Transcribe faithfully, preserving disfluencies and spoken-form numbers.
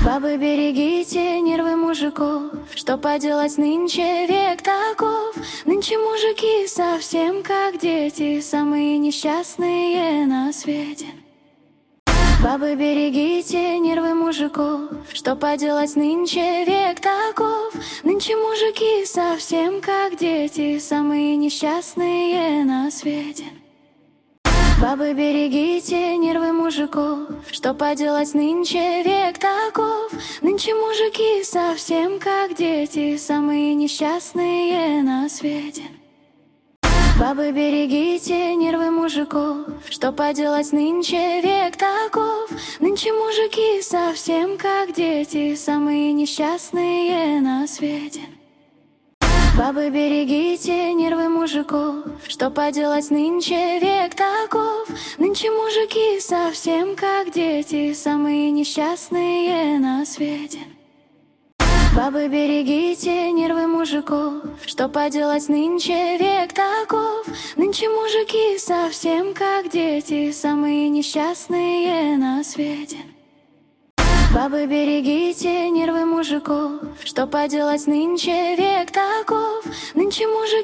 Бабы, берегите нервы мужиков, что поделать, нынче век таков. Нынче мужики совсем как дети, самые несчастные на свете. Бабы, берегите нервы мужиков, что поделать, нынче век таков. Нынче мужики совсем как дети, самые несчастные на свете. Бабы, берегите нервы мужиков, что поделать, нынче век таков. Нынче мужики совсем как дети, самые несчастные на свете. Бабы, берегите нервы мужиков, что поделать, нынче век таков. Нынче мужики совсем как дети, самые несчастные на свете. Бабы, берегите нервы мужиков, что поделать, нынче век таков. Нынче мужики совсем как дети, самые несчастные на свете. Бабы, берегите нервы мужиков, что поделать, нынче век таков. Нынче мужики совсем как дети, самые несчастные на свете. Бабы, берегите нервы мужиков, что поделать, нынче век таков. Нынче мужики